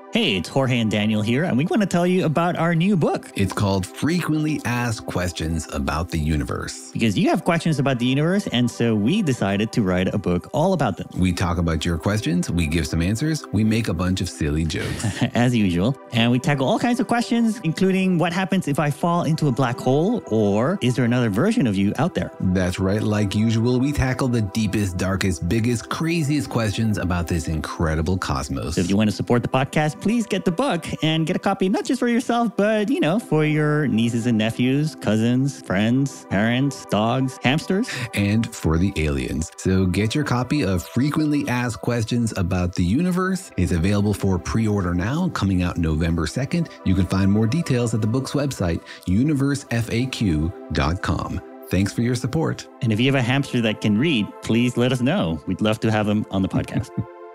Hey, it's Jorge and Daniel here, and we want to tell you about our new book. It's called Frequently Asked Questions About the Universe. Because you have questions about the universe, and so we decided to write a book all about them. We talk about your questions, we give some answers, we make a bunch of silly jokes. As usual. And we tackle all kinds of questions, including what happens if I fall into a black hole, or is there another version of you out there? That's right, like usual, we tackle the deepest, darkest, biggest, craziest questions about this incredible cosmos. So if you want to support the podcast, please get the book and get a copy, not just for yourself, but, for your nieces and nephews, cousins, friends, parents, dogs, hamsters. And for the aliens. So get your copy of Frequently Asked Questions About the Universe. It's available for pre-order now, coming out November 2nd. You can find more details at the book's website, universefaq.com. Thanks for your support. And if you have a hamster that can read, please let us know. We'd love to have them on the podcast.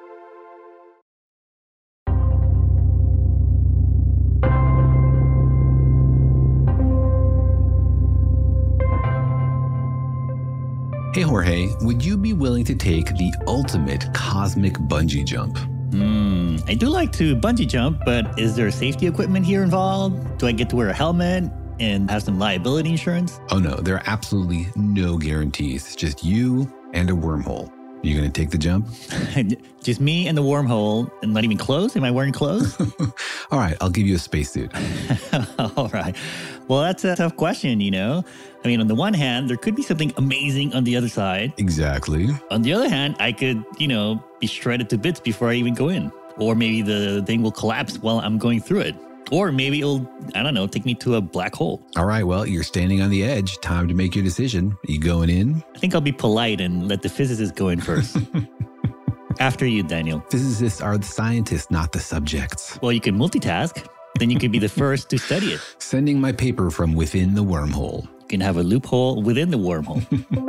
Hey, Jorge, would you be willing to take the ultimate cosmic bungee jump? I do like to bungee jump, but is there safety equipment here involved? Do I get to wear a helmet and have some liability insurance? Oh no, there are absolutely no guarantees. It's just you and a wormhole. You gonna take the jump? Just me and the wormhole, and not even clothes? Am I wearing clothes? All right, I'll give you a spacesuit. All right. Well, that's a tough question, I mean, on the one hand, there could be something amazing on the other side. Exactly. On the other hand, I could, be shredded to bits before I even go in. Or maybe the thing will collapse while I'm going through it. Or maybe it'll, take me to a black hole. All right, well, you're standing on the edge. Time to make your decision. Are you going in? I think I'll be polite and let the physicists go in first. After you, Daniel. Physicists are the scientists, not the subjects. Well, you can multitask. Then you could be the first to study it. Sending my paper from within the wormhole. You can have a loophole within the wormhole.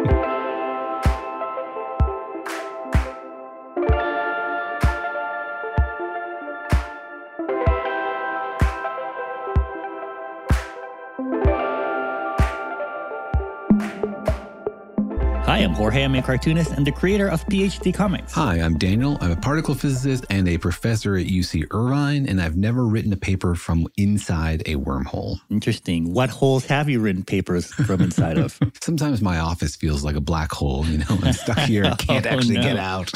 Hi, I'm Jorge. I'm a cartoonist and the creator of PhD Comics. Hi, I'm Daniel. I'm a particle physicist and a professor at UC Irvine, and I've never written a paper from inside a wormhole. Interesting. What holes have you written papers from inside of? Sometimes my office feels like a black hole, I'm stuck here. I can't actually get out.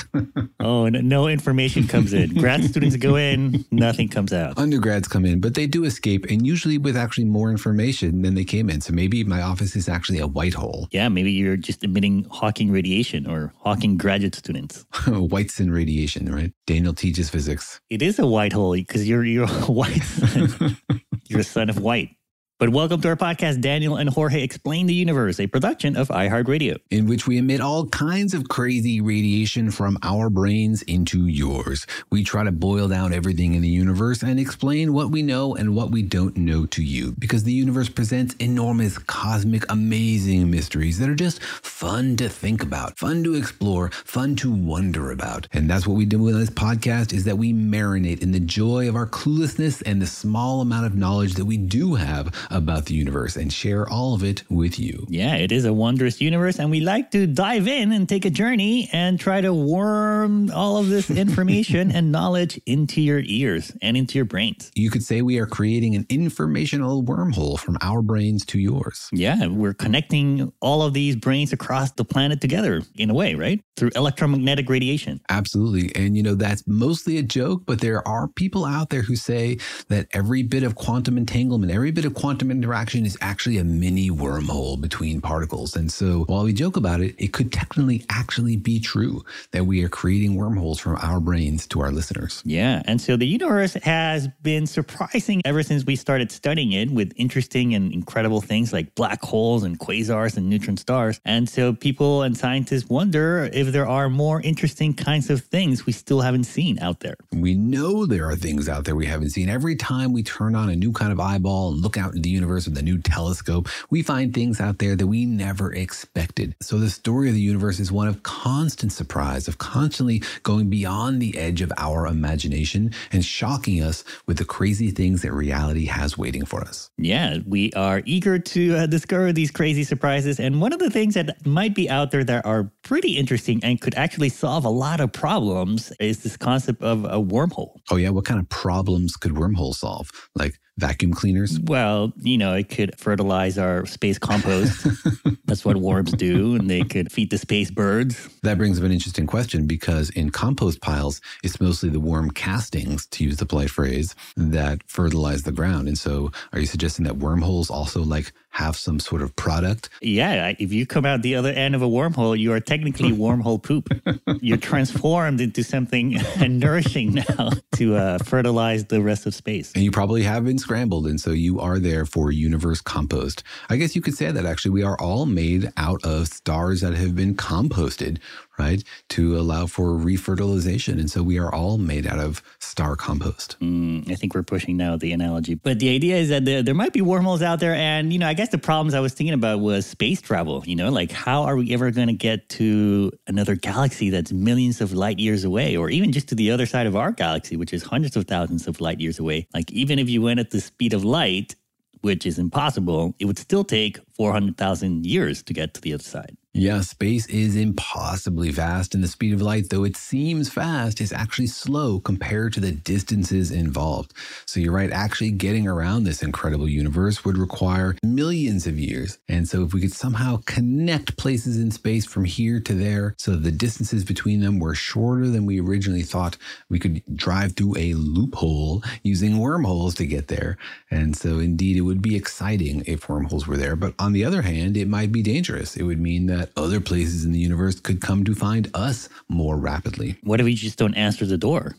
No information comes in. Grad students go in, nothing comes out. Undergrads come in, but they do escape, and usually with actually more information than they came in. So maybe my office is actually a white hole. Yeah, maybe you're just emitting Hawking radiation or Hawking graduate students. Whiteson radiation, right? Daniel teaches physics. It is a white hole because you're a white son. You're a son of white. But welcome to our podcast, Daniel and Jorge Explain the Universe, a production of iHeartRadio. In which we emit all kinds of crazy radiation from our brains into yours. We try to boil down everything in the universe and explain what we know and what we don't know to you. Because the universe presents enormous, cosmic, amazing mysteries that are just fun to think about, fun to explore, fun to wonder about. And that's what we do with this podcast, is that we marinate in the joy of our cluelessness and the small amount of knowledge that we do have about the universe and share all of it with you. Yeah, it is a wondrous universe, and we like to dive in and take a journey and try to worm all of this information and knowledge into your ears and into your brains. You could say we are creating an informational wormhole from our brains to yours. Yeah, we're connecting all of these brains across the planet together in a way, right? Through electromagnetic radiation. Absolutely. And that's mostly a joke, but there are people out there who say that every bit of quantum entanglement, every bit of quantum interaction is actually a mini wormhole between particles. And so while we joke about it, it could technically actually be true that we are creating wormholes from our brains to our listeners. Yeah. And so the universe has been surprising ever since we started studying it with interesting and incredible things like black holes and quasars and neutron stars. And so people and scientists wonder if there are more interesting kinds of things we still haven't seen out there. We know there are things out there we haven't seen. Every time we turn on a new kind of eyeball and look out into the universe with a new telescope, we find things out there that we never expected. So the story of the universe is one of constant surprise, of constantly going beyond the edge of our imagination and shocking us with the crazy things that reality has waiting for us. Yeah, we are eager to discover these crazy surprises. And one of the things that might be out there that are pretty interesting and could actually solve a lot of problems is this concept of a wormhole. Oh yeah, what kind of problems could wormholes solve? Like vacuum cleaners? Well, it could fertilize our space compost. That's what worms do. And they could feed the space birds. That brings up an interesting question, because in compost piles, it's mostly the worm castings, to use the polite phrase, that fertilize the ground. And so are you suggesting that wormholes also have some sort of product? Yeah, if you come out the other end of a wormhole, you are technically wormhole poop. You're transformed into something nourishing now to fertilize the rest of space. And you probably have been scrambled, and so you are there for universe compost. I guess you could say that actually we are all made out of stars that have been composted, right, to allow for refertilization. And so we are all made out of star compost. I think we're pushing now the analogy. But the idea is that there might be wormholes out there. And, I guess the problems I was thinking about was space travel. How are we ever going to get to another galaxy that's millions of light years away, or even just to the other side of our galaxy, which is hundreds of thousands of light years away? Even if you went at the speed of light, which is impossible, it would still take 400,000 years to get to the other side. Yeah, space is impossibly fast, and the speed of light, though it seems fast, is actually slow compared to the distances involved. So you're right, actually getting around this incredible universe would require millions of years. And so if we could somehow connect places in space from here to there, so the distances between them were shorter than we originally thought, we could drive through a loophole using wormholes to get there. And so indeed, it would be exciting if wormholes were there. But on the other hand, it might be dangerous. It would mean that other places in the universe could come to find us more rapidly. What if we just don't answer the door,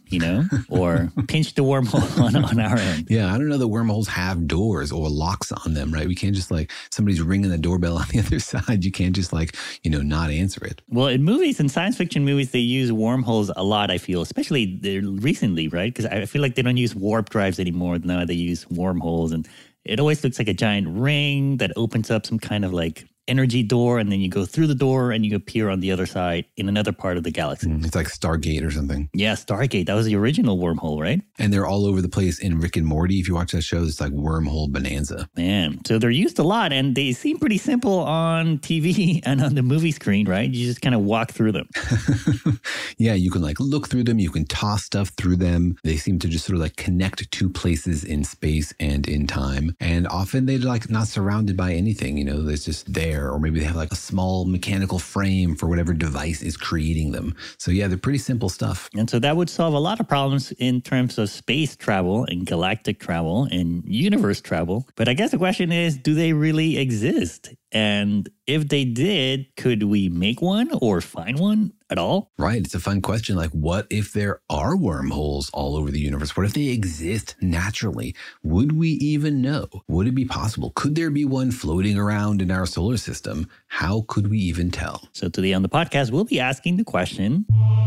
or pinch the wormhole on our end? Yeah, I don't know that wormholes have doors or locks on them, right? We can't just somebody's ringing the doorbell on the other side. You can't just not answer it. Well, in movies and science fiction movies, they use wormholes a lot, I feel, especially recently, right? Because I feel like they don't use warp drives anymore. Now they use wormholes, and it always looks like a giant ring that opens up some kind of energy door, and then you go through the door and you appear on the other side in another part of the galaxy. It's like Stargate or something. Yeah, Stargate. That was the original wormhole, right? And they're all over the place in Rick and Morty. If you watch that show, it's like wormhole bonanza. Man, so they're used a lot, and they seem pretty simple on TV and on the movie screen, right? You just kind of walk through them. Yeah, you can look through them. You can toss stuff through them. They seem to just sort of connect two places in space and in time. And often they're not surrounded by anything, it's just there. Or maybe they have a small mechanical frame for whatever device is creating them. So yeah, they're pretty simple stuff. And so that would solve a lot of problems in terms of space travel and galactic travel and universe travel. But I guess the question is, do they really exist? And if they did, could we make one or find one at all? Right. It's a fun question. What if there are wormholes all over the universe? What if they exist naturally? Would we even know? Would it be possible? Could there be one floating around in our solar system? How could we even tell? So today on the podcast, we'll be asking the question,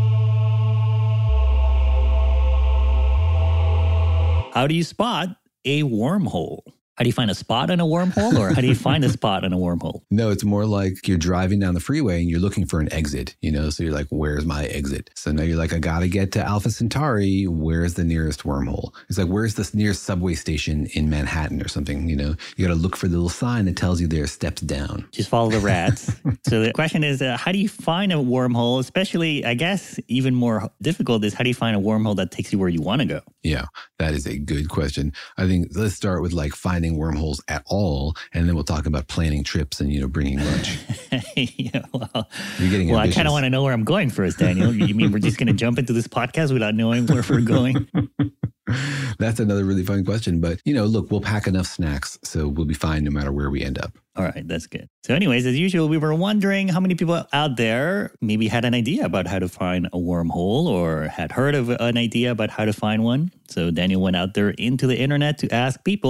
how do you spot a wormhole? How do you find a spot in a wormhole, or how do you find a spot in a wormhole? No, it's more like you're driving down the freeway and you're looking for an exit, so you're like, where's my exit? So now you're like, I got to get to Alpha Centauri. Where's the nearest wormhole? It's like, where's the nearest subway station in Manhattan or something? You got to look for the little sign that tells you there are steps down. Just follow the rats. So the question is, how do you find a wormhole? Especially, I guess, even more difficult is, how do you find a wormhole that takes you where you want to go? Yeah, that is a good question. I think let's start with finding wormholes at all, and then we'll talk about planning trips and bringing lunch. Yeah, you're getting ambitious. I kind of want to know where I'm going first, Daniel. You mean we're just going to jump into this podcast without knowing where we're going? That's another really fun question. But, look, we'll pack enough snacks, so we'll be fine no matter where we end up. All right, that's good. So anyways, as usual, we were wondering how many people out there maybe had an idea about how to find a wormhole, or had heard of an idea about how to find one. So Daniel went out there into the internet to ask people,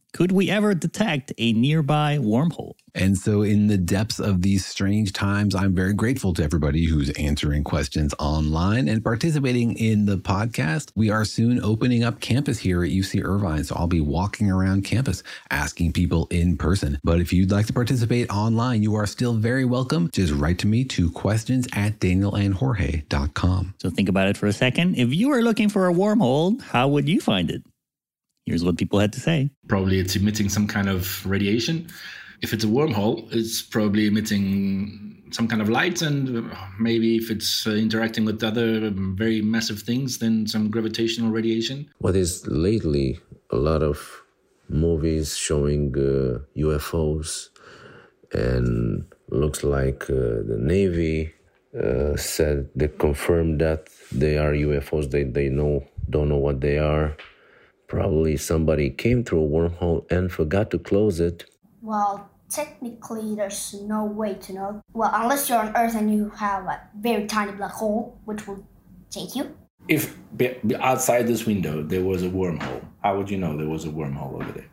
Could we ever detect a nearby wormhole? And so in the depths of these strange times, I'm very grateful to everybody who's answering questions online and participating in the podcast. We are soon opening up campus here at UC Irvine, so I'll be walking around campus asking people in person. But if you'd like to participate online, you are still very welcome. Just write to me to questions@danielandjorge.com. So think about it for a second. If you were looking for a wormhole, how would you find it? Here's what people had to say. Probably it's emitting some kind of radiation. If it's a wormhole, it's probably emitting some kind of light, and maybe if it's interacting with other very massive things, then some gravitational radiation. What is lately a lot of movies showing UFOs, and looks like the Navy said they confirmed that they are UFOs. They don't know what they are. Probably somebody came through a wormhole and forgot to close it. Well, technically, there's no way to know. Well, unless you're on Earth and you have a very tiny black hole, which will take you. If outside this window there was a wormhole, how would you know there was a wormhole over there?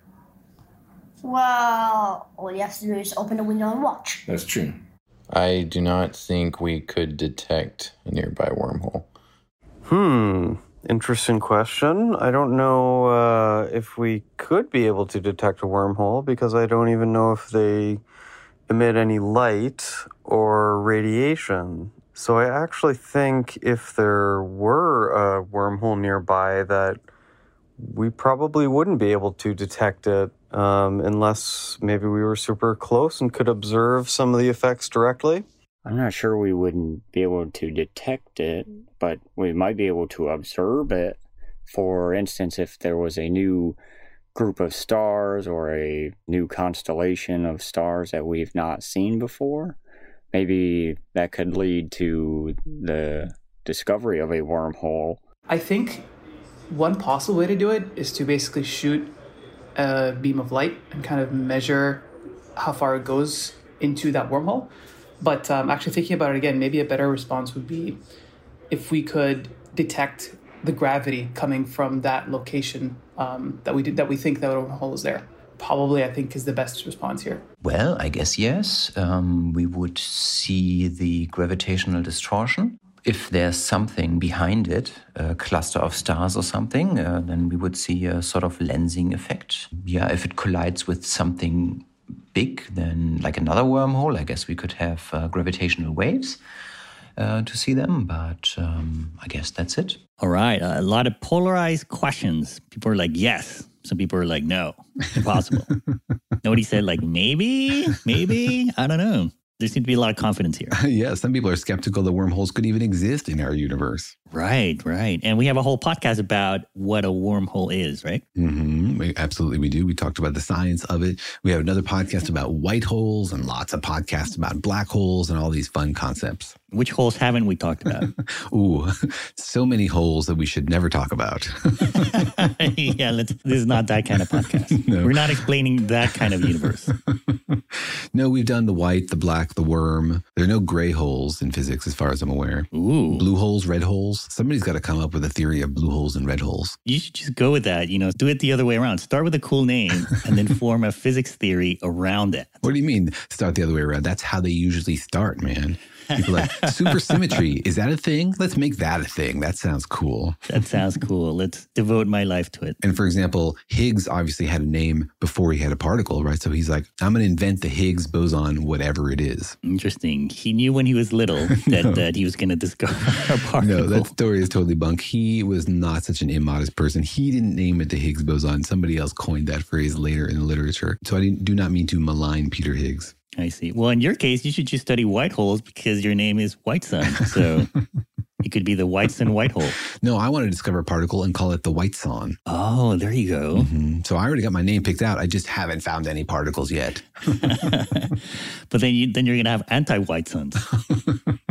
Well, all you have to do is open the window and watch. That's true. I do not think we could detect a nearby wormhole. Interesting question. I don't know if we could be able to detect a wormhole because I don't even know if they emit any light or radiation. So I actually think if there were a wormhole nearby that we probably wouldn't be able to detect it unless maybe we were super close and could observe some of the effects directly. I'm not sure we wouldn't be able to detect it, but we might be able to observe it. For instance, if there was a new group of stars or a new constellation of stars that we've not seen before, maybe that could lead to the discovery of a wormhole. I think one possible way to do it is to basically shoot a beam of light and kind of measure how far it goes into that wormhole. But actually thinking about it again, maybe a better response would be if we could detect the gravity coming from that location that we think that wormhole is there. Probably, I think, is the best response here. Well, I guess yes. We would see the gravitational distortion. If there's something behind it, a cluster of stars or something, then we would see a sort of lensing effect. Yeah, if it collides with something big, then like another wormhole, I guess we could have gravitational waves to see them, but I guess that's it. All right, a lot of polarized questions. People are like, yes. Some people are like, no, impossible. Nobody said like, maybe, I don't know. There seems to be a lot of confidence here. Yeah, some people are skeptical that wormholes could even exist in our universe. Right. And we have a whole podcast about what a wormhole is, right? Absolutely, we do. We talked about the science of it. We have another podcast about white holes and lots of podcasts about black holes and all these fun concepts. Which holes haven't we talked about? Ooh, so many holes that we should never talk about. Yeah, this is not that kind of podcast. No. We're not explaining that kind of universe. No, we've done the white, the black, the worm. There are no gray holes in physics as far as I'm aware. Ooh. Blue holes, red holes. Somebody's got to come up with a theory of blue holes and red holes. You should just go with that. Do it the other way around. Start with a cool name and then form a physics theory around it. What do you mean start the other way around? That's how they usually start, man. People are like, supersymmetry, is that a thing? Let's make that a thing. That sounds cool. That sounds cool. Let's devote my life to it. And for example, Higgs obviously had a name before he had a particle, right? So he's like, I'm going to invent the Higgs boson, whatever it is. Interesting. He knew when he was little that he was going to discover a particle. No, that story is totally bunk. He was not such an immodest person. He didn't name it the Higgs boson. Somebody else coined that phrase later in the literature. So I do not mean to malign Peter Higgs. I see. Well, in your case, you should just study white holes because your name is Whiteson. So it could be the Whiteson white hole. No, I want to discover a particle and call it the Whiteson. Oh, there you go. Mm-hmm. So I already got my name picked out. I just haven't found any particles yet. But then you're going to have anti-Whitesons.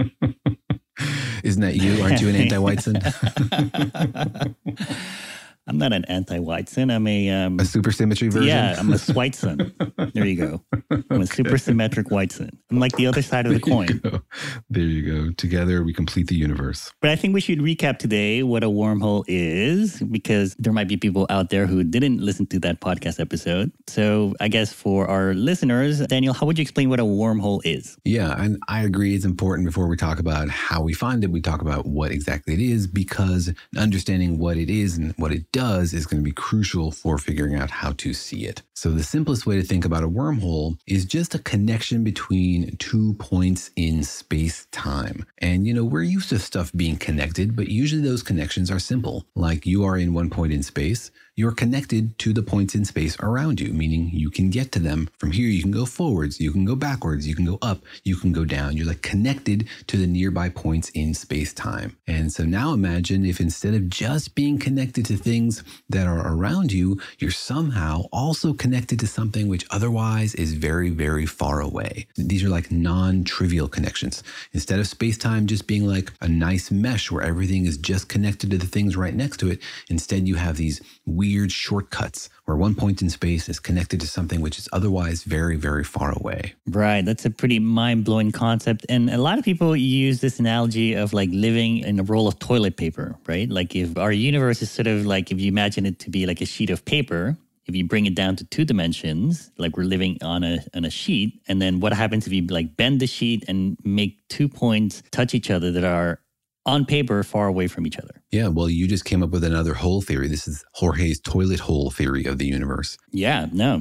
Isn't that you? Aren't you an anti-Whiteson? I'm not an anti-Whiteson. I'm a supersymmetry version. Yeah, I'm a Schweitson. There you go. I'm a supersymmetric Whiteson. I'm like the other side of the coin. There you go. Together we complete the universe. But I think we should recap today what a wormhole is, because there might be people out there who didn't listen to that podcast episode. So I guess for our listeners, Daniel, how would you explain what a wormhole is? Yeah, and I agree it's important before we talk about how we find it, we talk about what exactly it is, because understanding what it is and what it does is going to be crucial for figuring out how to see it. So the simplest way to think about a wormhole is just a connection between 2 points in space-time. And, we're used to stuff being connected, but usually those connections are simple. Like you are in 1 point in space, you're connected to the points in space around you, meaning you can get to them. From here, you can go forwards, you can go backwards, you can go up, you can go down. You're like connected to the nearby points in space-time. And so now imagine if instead of just being connected to things that are around you, you're somehow also connected to something which otherwise is very, very far away. These are like non-trivial connections. Instead of space-time just being like a nice mesh where everything is just connected to the things right next to it, instead you have these weird shortcuts where 1 point in space is connected to something which is otherwise very, very far away. Right. That's a pretty mind-blowing concept. And a lot of people use this analogy of like living in a roll of toilet paper, right? Like if our universe is sort of like, if you imagine it to be like a sheet of paper, if you bring it down to 2 dimensions, like we're living on a sheet, and then what happens if you like bend the sheet and make 2 points touch each other that are on paper far away from each other? Yeah, well, you just came up with another hole theory. This is Jorge's toilet hole theory of the universe. Yeah, no.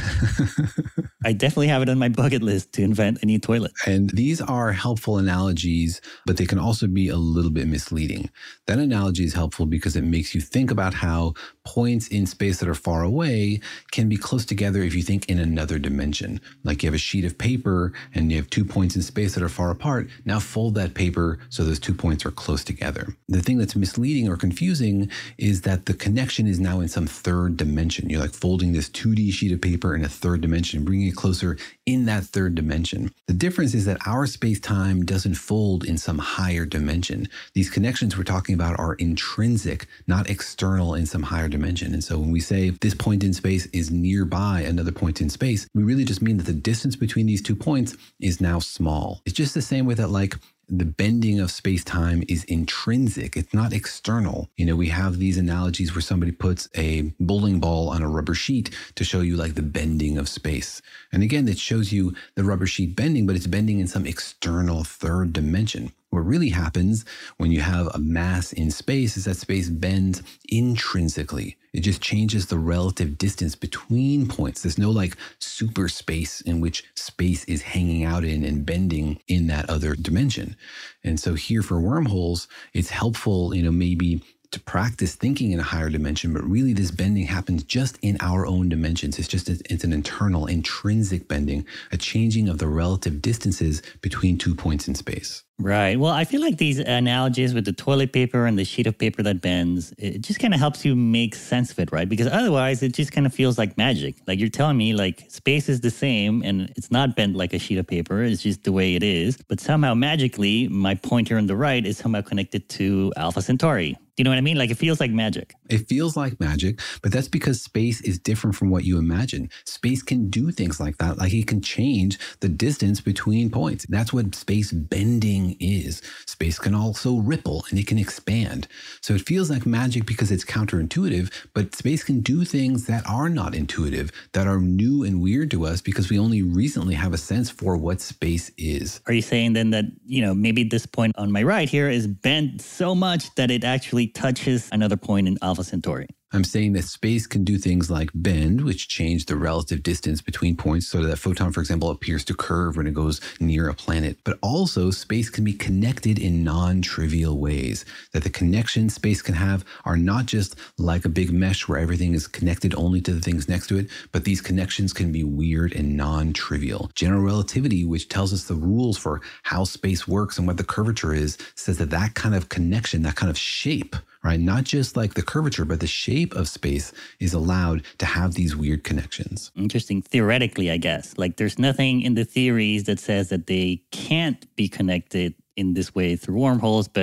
I definitely have it on my bucket list to invent a new toilet. And these are helpful analogies, but they can also be a little bit misleading. That analogy is helpful because it makes you think about how points in space that are far away can be close together if you think in another dimension. Like you have a sheet of paper and you have 2 points in space that are far apart. Now fold that paper so those 2 points are close together. The thing that's misleading or confusing is that the connection is now in some third dimension. You're like folding this 2D sheet of paper in a third dimension, bringing it closer in that third dimension. The difference is that our space-time doesn't fold in some higher dimension. These connections we're talking about are intrinsic, not external in some higher dimension. And so when we say this point in space is nearby another point in space, we really just mean that the distance between these 2 points is now small. It's just the same way that like the bending of space-time is intrinsic. It's not external. We have these analogies where somebody puts a bowling ball on a rubber sheet to show you like the bending of space. And again, it shows you the rubber sheet bending, but it's bending in some external third dimension. What really happens when you have a mass in space is that space bends intrinsically. It just changes the relative distance between points. There's no like super space in which space is hanging out in and bending in that other dimension. And so here for wormholes, it's helpful, maybe to practice thinking in a higher dimension, but really this bending happens just in our own dimensions. It's an internal, intrinsic bending, a changing of the relative distances between 2 points in space. Right. Well, I feel like these analogies with the toilet paper and the sheet of paper that bends, it just kind of helps you make sense of it, right? Because otherwise it just kind of feels like magic. Like you're telling me like space is the same and it's not bent like a sheet of paper. It's just the way it is. But somehow magically, my pointer on the right is somehow connected to Alpha Centauri. Do you know what I mean? Like it feels like magic. It feels like magic, but that's because space is different from what you imagine. Space can do things like that. Like it can change the distance between points. That's what space bending is. Space can also ripple and it can expand. So it feels like magic because it's counterintuitive, but space can do things that are not intuitive, that are new and weird to us because we only recently have a sense for what space is. Are you saying then that, maybe this point on my right here is bent so much that it actually touches another point in Alpha Centauri? I'm saying that space can do things like bend, which change the relative distance between points so that a photon, for example, appears to curve when it goes near a planet. But also space can be connected in non-trivial ways, that the connections space can have are not just like a big mesh where everything is connected only to the things next to it, but these connections can be weird and non-trivial. General relativity, which tells us the rules for how space works and what the curvature is, says that that kind of connection, that kind of shape, right? Not just like the curvature, but the shape of space is allowed to have these weird connections. Interesting. Theoretically, I guess. Like there's nothing in the theories that says that they can't be connected in this way through wormholes, but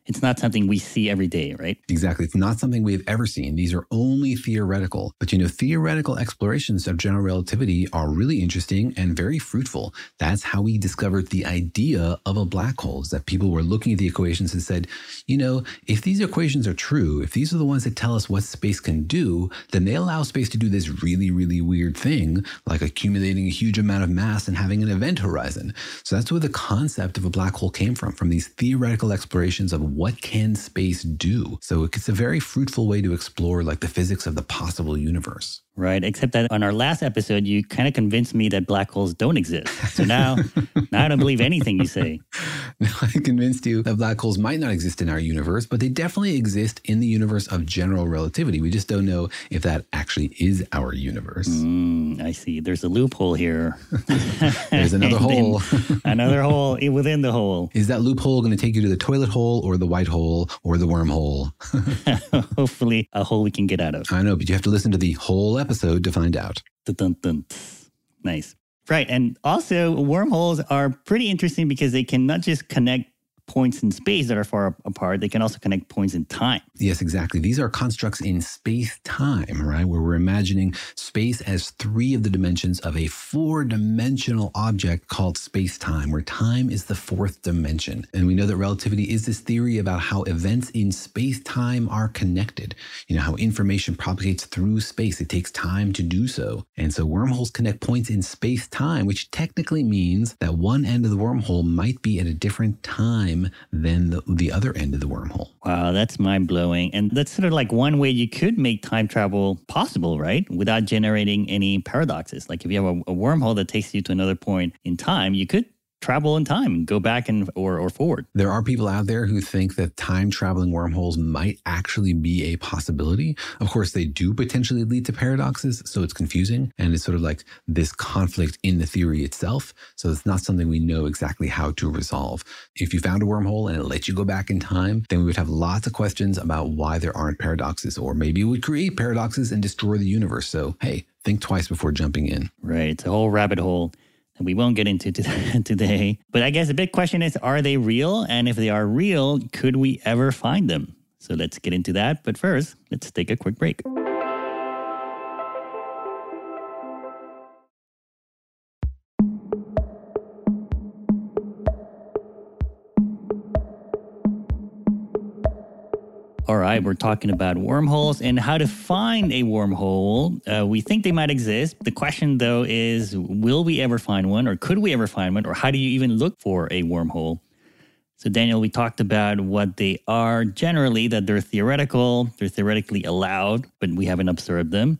It's not something we see every day, right? Exactly. It's not something we've ever seen. These are only theoretical. But theoretical explorations of general relativity are really interesting and very fruitful. That's how we discovered the idea of a black hole, is that people were looking at the equations and said, if these equations are true, if these are the ones that tell us what space can do, then they allow space to do this really, really weird thing, like accumulating a huge amount of mass and having an event horizon. So that's where the concept of a black hole came from these theoretical explorations of what can space do. So it's a very fruitful way to explore like the physics of the possible universe. Right, except that on our last episode, you kind of convinced me that black holes don't exist. So now I don't believe anything you say. No, I convinced you that black holes might not exist in our universe, but they definitely exist in the universe of general relativity. We just don't know if that actually is our universe. I see. There's a loophole here. There's another hole. Another hole within the hole. Is that loophole going to take you to the toilet hole or the white hole or the wormhole? Hopefully a hole we can get out of. I know, but you have to listen to the whole episode to find out. Dun-dun-dun. Nice. Right. And also wormholes are pretty interesting because they can not just connect points in space that are far apart, they can also connect points in time. Yes, exactly. These are constructs in space-time, right? Where we're imagining space as 3 of the dimensions of a 4-dimensional object called space-time, where time is the 4th dimension. And we know that relativity is this theory about how events in space-time are connected. How information propagates through space. It takes time to do so. And so wormholes connect points in space-time, which technically means that one end of the wormhole might be at a different time than the other end of the wormhole. Wow, that's mind-blowing. And that's sort of like one way you could make time travel possible, right? Without generating any paradoxes. Like if you have a wormhole that takes you to another point in time, you could travel in time and go back or forward. There are people out there who think that time-traveling wormholes might actually be a possibility. Of course, they do potentially lead to paradoxes, so it's confusing, and it's sort of like this conflict in the theory itself. So it's not something we know exactly how to resolve. If you found a wormhole and it let you go back in time, then we would have lots of questions about why there aren't paradoxes, or maybe it would create paradoxes and destroy the universe. So, hey, think twice before jumping in. Right. It's a whole rabbit hole that we won't get into today. But I guess the big question is, are they real? And if they are real, could we ever find them? So let's get into that. But first, let's take a quick break. All right, we're talking about wormholes and how to find a wormhole. We think they might exist. The question, though, is will we ever find one, or could we ever find one, or how do you even look for a wormhole? So, Daniel, we talked about what they are generally, that they're theoretical, they're theoretically allowed, but we haven't observed them.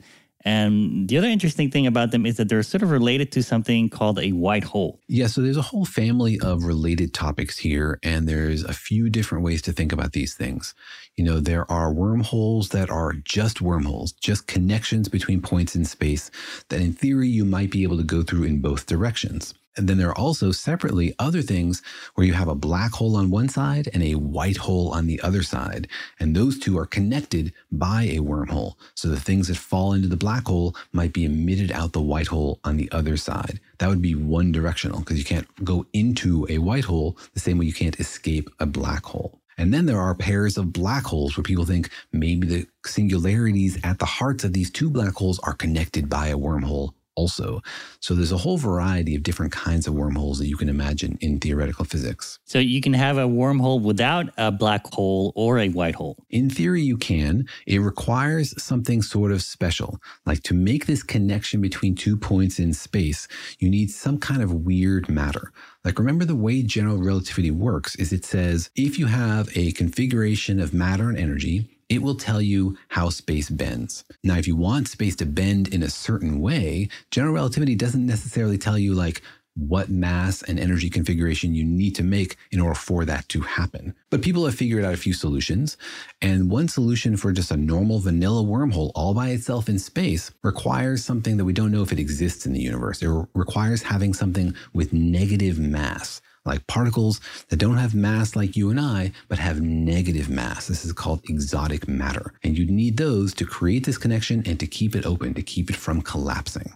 And the other interesting thing about them is that they're sort of related to something called a white hole. Yeah, so there's a whole family of related topics here, and there's a few different ways to think about these things. There are wormholes that are just wormholes, just connections between points in space that in theory you might be able to go through in both directions. And then there are also separately other things where you have a black hole on one side and a white hole on the other side. And those two are connected by a wormhole. So the things that fall into the black hole might be emitted out the white hole on the other side. That would be one directional because you can't go into a white hole the same way you can't escape a black hole. And then there are pairs of black holes where people think maybe the singularities at the hearts of these two black holes are connected by a wormhole also. So there's a whole variety of different kinds of wormholes that you can imagine in theoretical physics. So you can have a wormhole without a black hole or a white hole? In theory, you can. It requires something sort of special. Like to make this connection between 2 points in space, you need some kind of weird matter. Like remember the way general relativity works is it says if you have a configuration of matter and energy, it will tell you how space bends. Now, if you want space to bend in a certain way, general relativity doesn't necessarily tell you like what mass and energy configuration you need to make in order for that to happen. But people have figured out a few solutions. And one solution for just a normal vanilla wormhole all by itself in space requires something that we don't know if it exists in the universe. It requires having something with negative mass. like particles that don't have mass like you and I, but have negative mass. This is called exotic matter. And you'd need those to create this connection and to keep it open, to keep it from collapsing.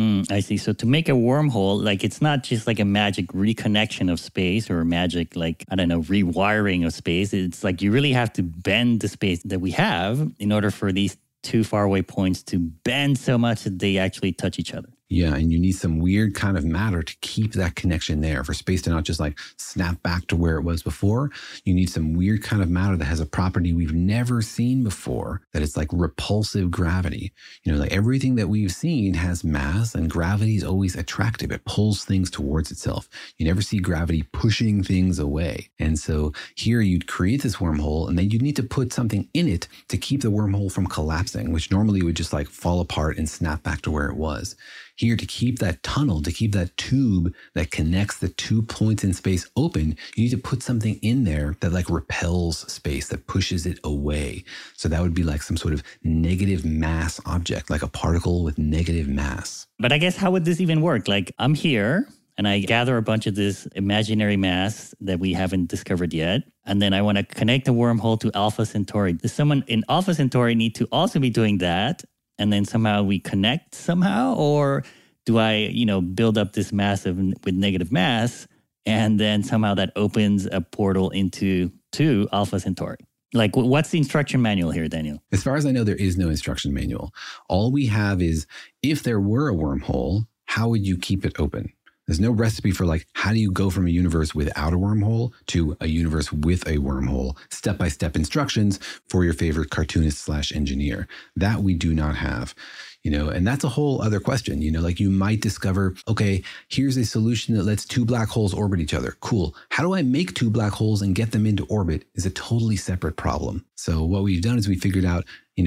I see. So to make a wormhole, like it's not just like a magic reconnection of space or magic, like, I don't know, rewiring of space. It's like you really have to bend the space that we have in order for these two faraway points to bend so much that they actually touch each other. Yeah, and you need some weird kind of matter to keep that connection there, for space to not just like snap back to where it was before. You need some weird kind of matter that has a property we've never seen before, that it's like repulsive gravity. You know, like everything that we've seen has mass, and gravity is always attractive. It pulls things towards itself. You never see gravity pushing things away. And so here you'd create this wormhole, and then you'd need to put something in it to keep the wormhole from collapsing, which normally would just like fall apart and snap back to where it was. Here, to keep that tunnel, to keep that tube that connects the 2 points in space open, you need to put something in there that like repels space, that pushes it away. So that would be like some sort of negative mass object, like a particle with negative mass. But I guess how would this even work? Like I'm here and I gather a bunch of this imaginary mass that we haven't discovered yet. And then I want to connect the wormhole to Alpha Centauri. Does someone in Alpha Centauri need to also be doing that? And then somehow we connect somehow? Or do I, build up this massive with negative mass and then somehow that opens a portal to Alpha Centauri? Like, what's the instruction manual here, Daniel? As far as I know, there is no instruction manual. All we have is, if there were a wormhole, how would you keep it open? There's no recipe for like, how do you go from a universe without a wormhole to a universe with a wormhole? Step-by-step instructions for your favorite cartoonist/engineer. That we do not have. And that's a whole other question. Like you might discover, okay, here's a solution that lets 2 black holes orbit each other. Cool. How do I make 2 black holes and get them into orbit is a totally separate problem. So what we've done is we figured out,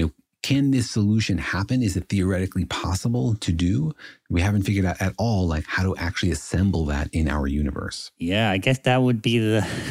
can this solution happen? Is it theoretically possible to do? We haven't figured out at all like how to actually assemble that in our universe. Yeah, I guess that would be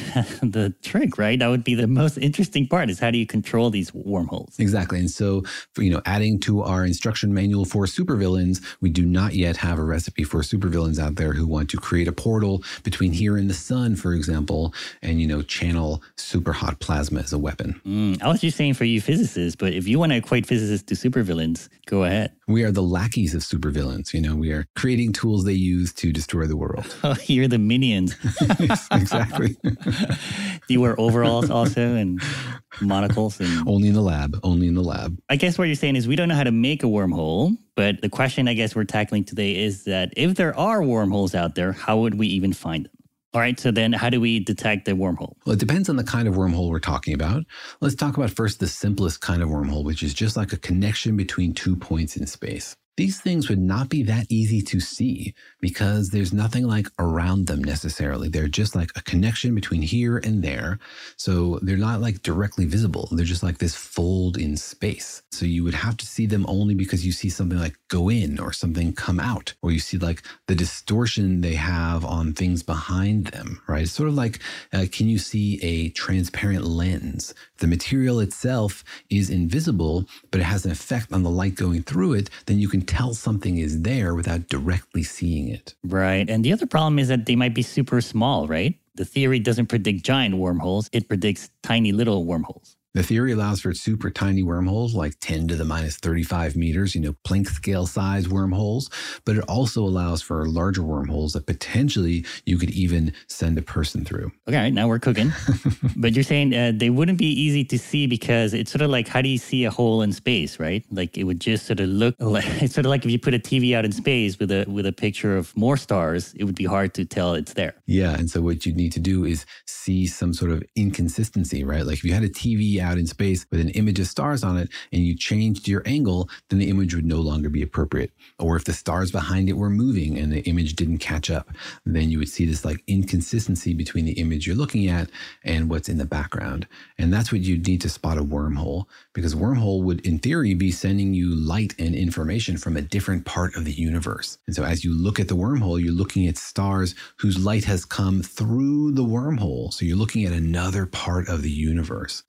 the trick, right? That would be the most interesting part, is how do you control these wormholes? Exactly. And so, adding to our instruction manual for supervillains, we do not yet have a recipe for supervillains out there who want to create a portal between here and the sun, for example, and, channel super hot plasma as a weapon. I was just saying for you physicists, but if you want to equate physicists to supervillains, go ahead. We are the lackeys of supervillains. We are creating tools they use to destroy the world. Oh, you're the minions. Exactly. Do you wear overalls also and monocles? Only in the lab. Only in the lab. I guess what you're saying is we don't know how to make a wormhole, but the question I guess we're tackling today is that if there are wormholes out there, how would we even find them? All right, so then how do we detect the wormhole? Well, it depends on the kind of wormhole we're talking about. Let's talk about first the simplest kind of wormhole, which is just like a connection between 2 points in space. These things would not be that easy to see because there's nothing like around them necessarily. They're just like a connection between here and there. So they're not like directly visible. They're just like this fold in space. So you would have to see them only because you see something like go in or something come out, or you see like the distortion they have on things behind them, right? It's sort of like, can you see a transparent lens? The material itself is invisible, but it has an effect on the light going through it. Then you can tell something is there without directly seeing it. Right. And the other problem is that they might be super small, right? The theory doesn't predict giant wormholes. It predicts tiny little wormholes. The theory allows for super tiny wormholes like 10 to the minus 35 meters, Planck scale size wormholes, but it also allows for larger wormholes that potentially you could even send a person through. Okay, now we're cooking. But you're saying they wouldn't be easy to see because it's sort of like, how do you see a hole in space, right? Like it would just sort of look like, it's sort of like if you put a TV out in space with a picture of more stars, it would be hard to tell it's there. Yeah, and so what you'd need to do is see some sort of inconsistency, right? Like if you had a TV out in space with an image of stars on it and you changed your angle, then the image would no longer be appropriate. Or if the stars behind it were moving and the image didn't catch up, then you would see this like inconsistency between the image you're looking at and what's in the background. And that's what you'd need to spot a wormhole, because a wormhole would in theory be sending you light and information from a different part of the universe. And so as you look at the wormhole, you're looking at stars whose light has come through the wormhole. So you're looking at another part of the universe. So you need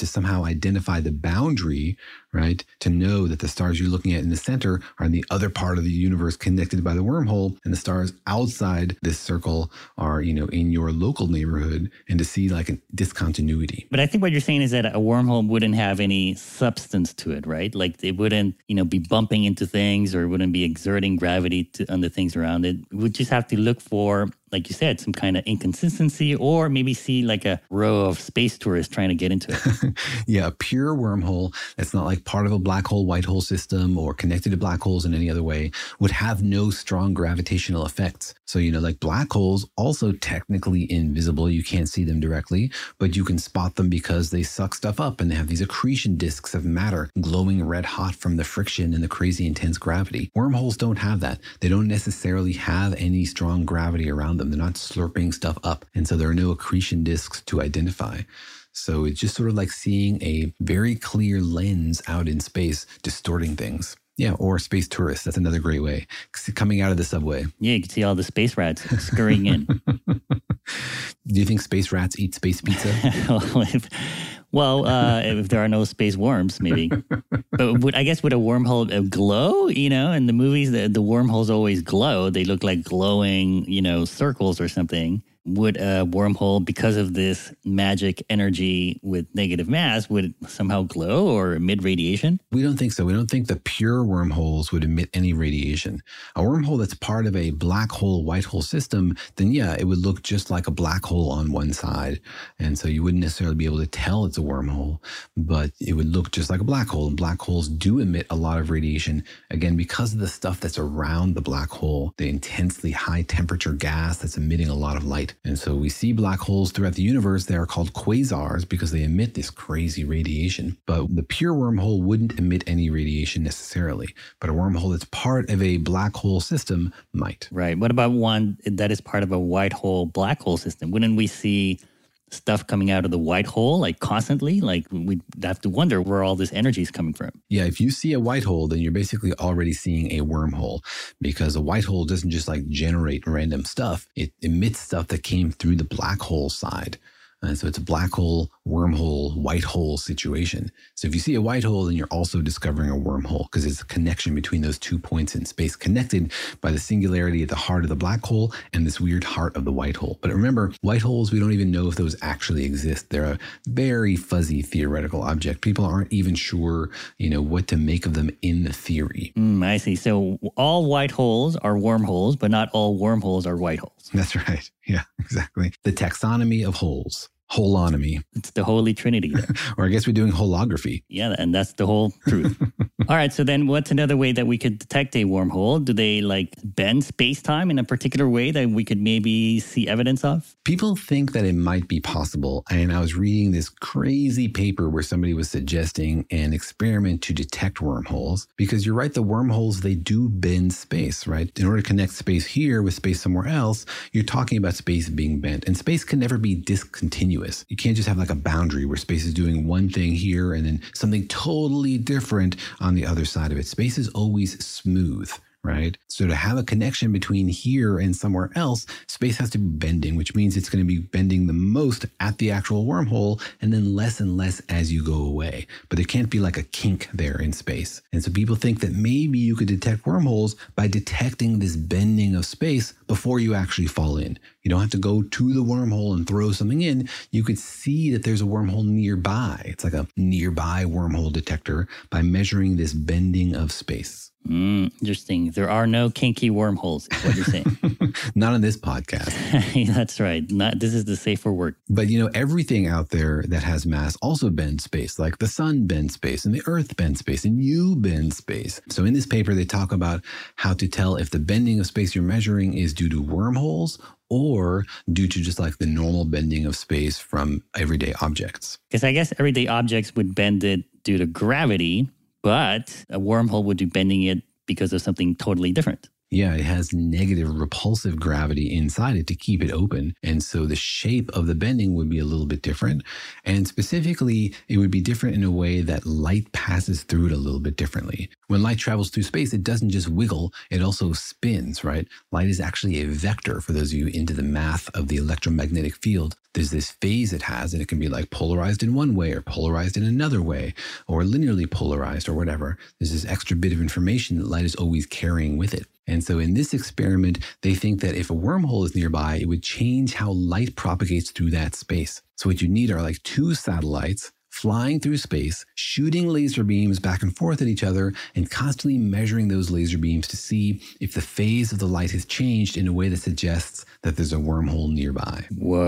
to somehow identify the boundary, right? To know that the stars you're looking at in the center are in the other part of the universe connected by the wormhole, and the stars outside this circle are, in your local neighborhood, and to see like a discontinuity. But I think what you're saying is that a wormhole wouldn't have any substance to it, right? Like it wouldn't, be bumping into things, or it wouldn't be exerting gravity on the things around it. We would just have to look for, like you said, some kind of inconsistency, or maybe see like a row of space tourists trying to get into it. Yeah, a pure wormhole that's not like part of a black hole, white hole system or connected to black holes in any other way would have no strong gravitational effects. So, like black holes, also technically invisible. You can't see them directly, but you can spot them because they suck stuff up and they have these accretion disks of matter glowing red hot from the friction and the crazy intense gravity. Wormholes don't have that. They don't necessarily have any strong gravity around them. They're not slurping stuff up. And so there are no accretion disks to identify. So it's just sort of like seeing a very clear lens out in space, distorting things. Yeah, or space tourists. That's another great way. Coming out of the subway. Yeah, you can see all the space rats scurrying in. Do you think space rats eat space pizza? If there are no space worms, maybe. But would a wormhole glow? In the movies, the wormholes always glow. They look like glowing, circles or something. Would a wormhole, because of this magic energy with negative mass, would it somehow glow or emit radiation? We don't think so. We don't think the pure wormholes would emit any radiation. A wormhole that's part of a black hole, white hole system, then yeah, it would look just like a black hole on one side. And so you wouldn't necessarily be able to tell it's a wormhole, but it would look just like a black hole. And black holes do emit a lot of radiation, again, because of the stuff that's around the black hole, the intensely high temperature gas that's emitting a lot of light. And so we see black holes throughout the universe. They are called quasars because they emit this crazy radiation. But the pure wormhole wouldn't emit any radiation necessarily. But a wormhole that's part of a black hole system might. Right. What about one that is part of a white hole, black hole system? Wouldn't we see stuff coming out of the white hole like constantly? Like we'd have to wonder where all this energy is coming from. Yeah, if you see a white hole, then you're basically already seeing a wormhole, because a white hole doesn't just like generate random stuff. It emits stuff that came through the black hole side. And so it's a black hole, wormhole, white hole situation. So if you see a white hole, then you're also discovering a wormhole, because it's a connection between those 2 points in space, connected by the singularity at the heart of the black hole and this weird heart of the white hole. But remember, white holes, we don't even know if those actually exist. They're a very fuzzy theoretical object. People aren't even sure, what to make of them in the theory. I see. So all white holes are wormholes, but not all wormholes are white holes. That's right. Yeah, exactly. The taxonomy of holes. Holonomy. It's the holy trinity there. Or I guess we're doing holography. Yeah, and that's the whole truth. All right, so then what's another way that we could detect a wormhole? Do they bend space-time in a particular way that we could maybe see evidence of? People think that it might be possible. And I was reading this crazy paper where somebody was suggesting an experiment to detect wormholes. Because you're right, the wormholes, they do bend space, right? In order to connect space here with space somewhere else, you're talking about space being bent. And space can never be discontinuous. You can't just have like a boundary where space is doing one thing here and then something totally different on the other side of it. Space is always smooth, right? So to have a connection between here and somewhere else, space has to be bending, which means it's going to be bending the most at the actual wormhole and then less and less as you go away. But there can't be like a kink there in space. And so people think that maybe you could detect wormholes by detecting this bending of space before you actually fall in. You don't have to go to the wormhole and throw something in. You could see that there's a wormhole nearby. It's like a nearby wormhole detector by measuring this bending of space. Interesting. There are no kinky wormholes, is what you're saying. Not on this podcast. That's right. This is the safer word. But everything out there that has mass also bends space, like the sun bends space and the earth bends space and you bend space. So in this paper, they talk about how to tell if the bending of space you're measuring is due to wormholes or due to just like the normal bending of space from everyday objects. Because I guess everyday objects would bend it due to gravity, but a wormhole would do bending it because of something totally different. Yeah, it has negative repulsive gravity inside it to keep it open. And so the shape of the bending would be a little bit different. And specifically, it would be different in a way that light passes through it a little bit differently. When light travels through space, it doesn't just wiggle, it also spins, right? Light is actually a vector, for those of you into the math of the electromagnetic field. there's this phase it has, and it can be like polarized in one way or polarized in another way or linearly polarized or whatever. There's this extra bit of information that light is always carrying with it. And so in this experiment, they think that if a wormhole is nearby, it would change how light propagates through that space. So what you need are like two satellites flying through space, shooting laser beams back and forth at each other, and constantly measuring those laser beams to see if the phase of the light has changed in a way that suggests that there's a wormhole nearby.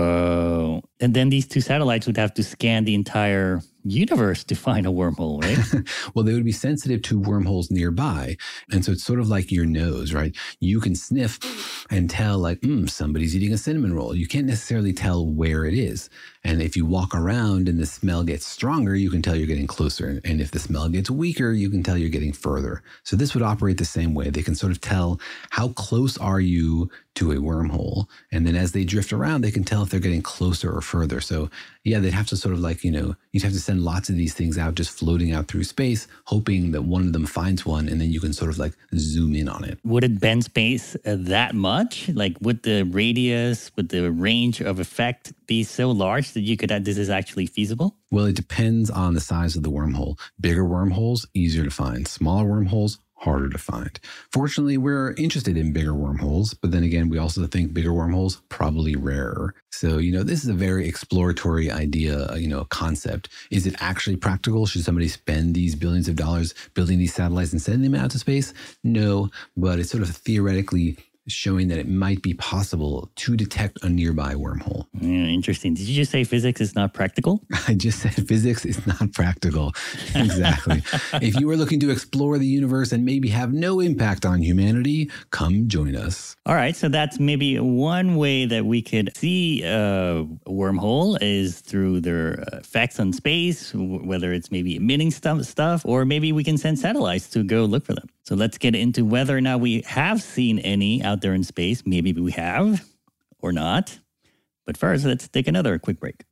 Whoa. And then these two satellites would have to scan the entire universe to find a wormhole, right? Well, they would be sensitive to wormholes nearby. And so it's sort of like your nose, right? You can sniff and tell like, somebody's eating a cinnamon roll. You can't necessarily tell where it is. And if you walk around and the smell gets stronger, you can tell you're getting closer. And if the smell gets weaker, you can tell you're getting further. So this would operate the same way. They can sort of tell how close are you to a wormhole. And then as they drift around, they can tell if they're getting closer or further. So yeah, they'd have to sort of like, you'd have to send lots of these things out, just floating out through space, hoping that one of them finds one, and then you can sort of like zoom in on it. Would it bend space that much? Like would the radius, would the range of effect be so large that you could add this is actually feasible? Well, it depends on the size of the wormhole. Bigger wormholes, easier to find. Smaller wormholes, harder to find. Fortunately, we're interested in bigger wormholes, but then again, we also think bigger wormholes probably rarer. So, this is a very exploratory idea, a concept. Is it actually practical? Should somebody spend these billions of dollars building these satellites and sending them out to space? No, but it's sort of theoretically showing that it might be possible to detect a nearby wormhole. Yeah, interesting. Did you just say physics is not practical? I just said physics is not practical. Exactly. If you are looking to explore the universe and maybe have no impact on humanity, come join us. All right. So that's maybe one way that we could see a wormhole is through their effects on space, whether it's maybe emitting stuff, or maybe we can send satellites to go look for them. So let's get into whether or not we have seen any out there in space. Maybe we have or not. But first, let's take another quick break.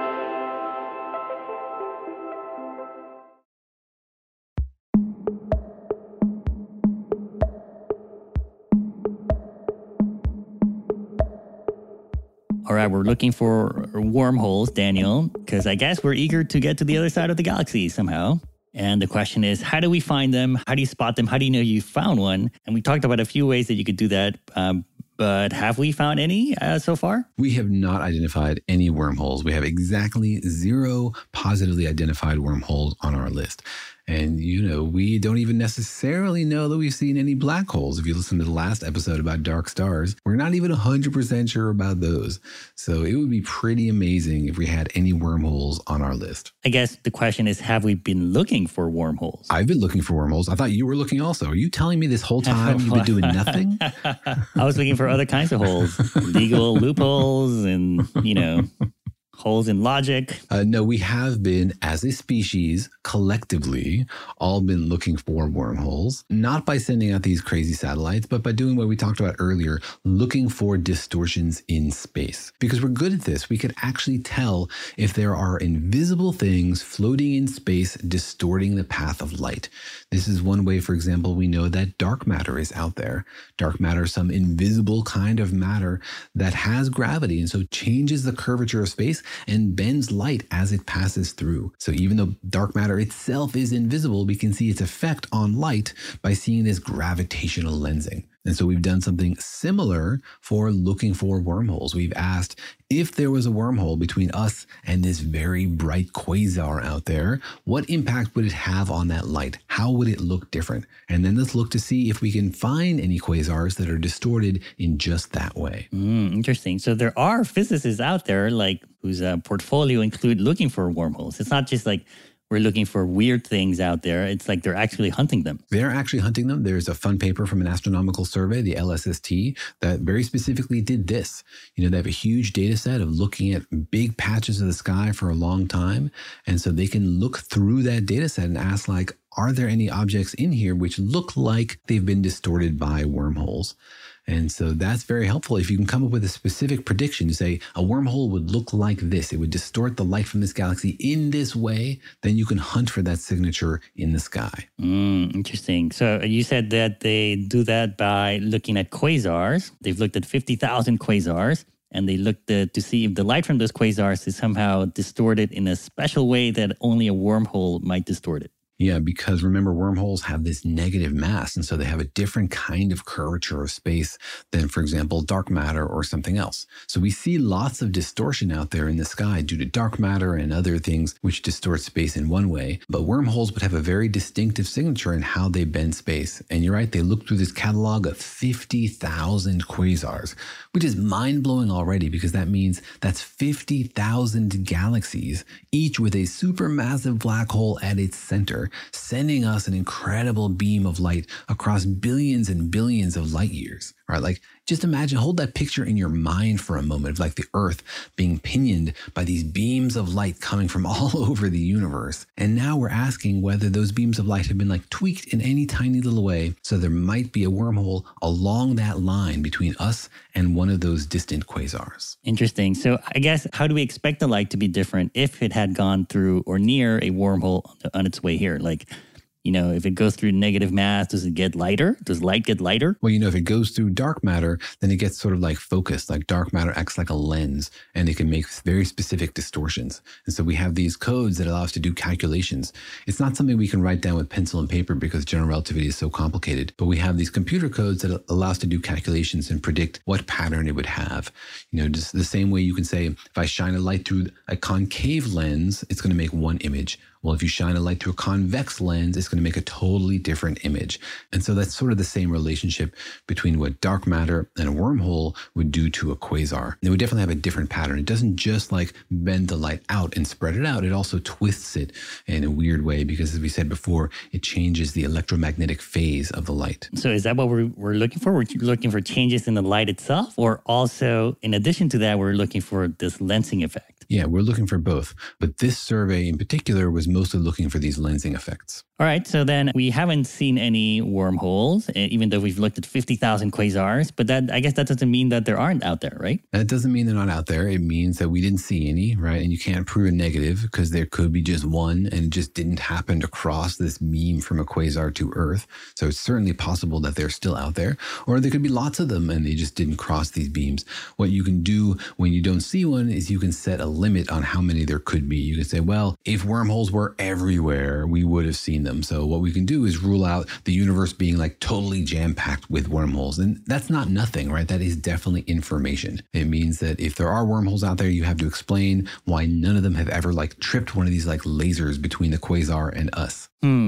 All right, we're looking for wormholes, Daniel, because I guess we're eager to get to the other side of the galaxy somehow. And the question is, how do we find them? How do you spot them? How do you know you found one? And we talked about a few ways that you could do that. But have we found any so far? We have not identified any wormholes. We have exactly 0 positively identified wormholes on our list. And, we don't even necessarily know that we've seen any black holes. If you listen to the last episode about dark stars, we're not even 100% sure about those. So it would be pretty amazing if we had any wormholes on our list. I guess the question is, have we been looking for wormholes? I've been looking for wormholes. I thought you were looking also. Are you telling me this whole time you've been doing nothing? I was looking for other kinds of holes, legal loopholes and, holes in logic. No, we have been, as a species, collectively, all been looking for wormholes, not by sending out these crazy satellites, but by doing what we talked about earlier, looking for distortions in space. Because we're good at this. We can actually tell if there are invisible things floating in space distorting the path of light. This is one way, for example, we know that dark matter is out there. Dark matter is some invisible kind of matter that has gravity and so changes the curvature of space and bends light as it passes through. So even though dark matter itself is invisible, we can see its effect on light by seeing this gravitational lensing. And so we've done something similar for looking for wormholes. We've asked if there was a wormhole between us and this very bright quasar out there, what impact would it have on that light? How would it look different? And then let's look to see if we can find any quasars that are distorted in just that way. Interesting. So there are physicists out there whose portfolio include looking for wormholes. It's not just like we're looking for weird things out there. It's like they're actually hunting them. They're actually hunting them. There's a fun paper from an astronomical survey, the LSST, that very specifically did this. They have a huge data set of looking at big patches of the sky for a long time. And so they can look through that data set and ask, are there any objects in here which look like they've been distorted by wormholes? And so that's very helpful. If you can come up with a specific prediction to say a wormhole would look like this, it would distort the light from this galaxy in this way, then you can hunt for that signature in the sky. Interesting. So you said that they do that by looking at quasars. They've looked at 50,000 quasars. and they looked to see if the light from those quasars is somehow distorted in a special way that only a wormhole might distort it. Yeah, because remember, wormholes have this negative mass, and so they have a different kind of curvature of space than, for example, dark matter or something else. So we see lots of distortion out there in the sky due to dark matter and other things which distort space in one way. But wormholes would have a very distinctive signature in how they bend space. And you're right, they look through this catalog of 50,000 quasars, which is mind-blowing already, because that means that's 50,000 galaxies, each with a supermassive black hole at its center, sending us an incredible beam of light across billions and billions of light years. Right? Like, just imagine, hold that picture in your mind for a moment of like the Earth being pinioned by these beams of light coming from all over the universe. And now we're asking whether those beams of light have been like tweaked in any tiny little way, so there might be a wormhole along that line between us and one of those distant quasars. Interesting. So I guess, how do we expect the light to be different if it had gone through or near a wormhole on its way here? Like, you know, if it goes through negative mass, does it get lighter? Does light get lighter? Well, you know, if it goes through dark matter, then it gets sort of like focused, like dark matter acts like a lens, and it can make very specific distortions. And so we have these codes that allow us to do calculations. It's not something we can write down with pencil and paper because general relativity is so complicated, but we have these computer codes that allow us to do calculations and predict what pattern it would have. You know, just the same way you can say, if I shine a light through a concave lens, it's going to make one image. Well, if you shine a light through a convex lens, it's going to make a totally different image. And so that's sort of the same relationship between what dark matter and a wormhole would do to a quasar. They would definitely have a different pattern. It doesn't just like bend the light out and spread it out. It also twists it in a weird way because, as we said before, it changes the electromagnetic phase of the light. So is that what we're looking for? We're looking for changes in the light itself, or also, in addition to that, we're looking for this lensing effect? Yeah, we're looking for both. But this survey in particular was mostly looking for these lensing effects. All right, so then we haven't seen any wormholes, even though we've looked at 50,000 quasars, but that, I guess that doesn't mean that there aren't out there, right? That doesn't mean they're not out there. It means that we didn't see any, right? And you can't prove a negative because there could be just one and it just didn't happen to cross this beam from a quasar to Earth. So it's certainly possible that they're still out there, or there could be lots of them and they just didn't cross these beams. What you can do when you don't see one is you can set a limit on how many there could be. You can say, well, if wormholes were everywhere, we would have seen them. So what we can do is rule out the universe being like totally jam-packed with wormholes. And that's not nothing, right? That is definitely information. It means that if there are wormholes out there, you have to explain why none of them have ever like tripped one of these like lasers between the quasar and us.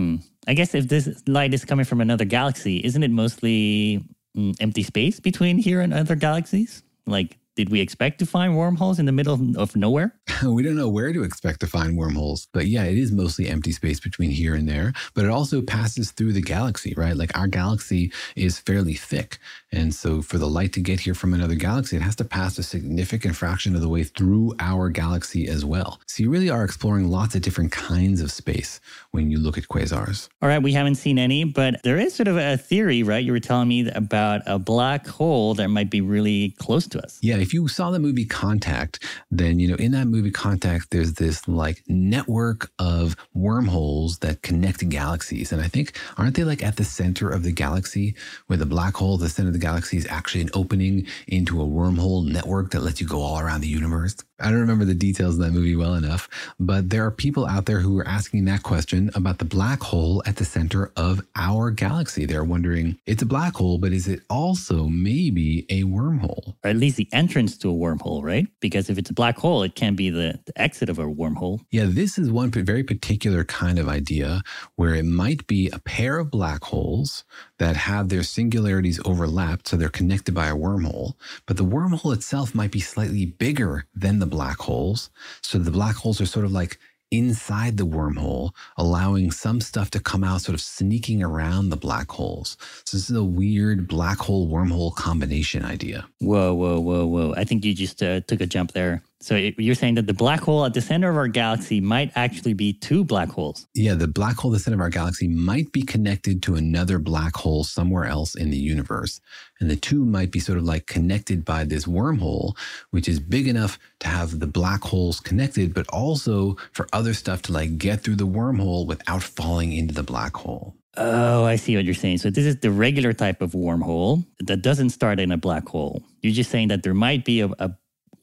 I guess if this light is coming from another galaxy, isn't it mostly empty space between here and other galaxies? Like, did we expect to find wormholes in the middle of nowhere? We don't know where to expect to find wormholes, but yeah, it is mostly empty space between here and there, but it also passes through the galaxy, right? Like our galaxy is fairly thick. And so for the light to get here from another galaxy, it has to pass a significant fraction of the way through our galaxy as well. So you really are exploring lots of different kinds of space when you look at quasars. All right, we haven't seen any, but there is sort of a theory, right? You were telling me about a black hole that might be really close to us. Yeah, if you saw the movie Contact, then, you know, in that movie Contact, there's this like network of wormholes that connect galaxies. And I think, aren't they like at the center of the galaxy, where the black hole at the center of the galaxy is actually an opening into a wormhole network that lets you go all around the universe? I don't remember the details of that movie well enough, but there are people out there who are asking that question about the black hole at the center of our galaxy. They're wondering, it's a black hole, but is it also maybe a wormhole? Or at least the entrance to a wormhole, right? Because if it's a black hole, it can be the exit of a wormhole. Yeah, this is one very particular kind of idea where it might be a pair of black holes that have their singularities overlapped, so they're connected by a wormhole. But the wormhole itself might be slightly bigger than the black holes. So the black holes are sort of like inside the wormhole, allowing some stuff to come out, sort of sneaking around the black holes. So this is a weird black hole wormhole combination idea. Whoa. I think you just took a jump there. So you're saying that the black hole at the center of our galaxy might actually be two black holes. Yeah, the black hole at the center of our galaxy might be connected to another black hole somewhere else in the universe. And the two might be sort of like connected by this wormhole, which is big enough to have the black holes connected, but also for other stuff to like get through the wormhole without falling into the black hole. Oh, I see what you're saying. So this is the regular type of wormhole that doesn't start in a black hole. You're just saying that there might be a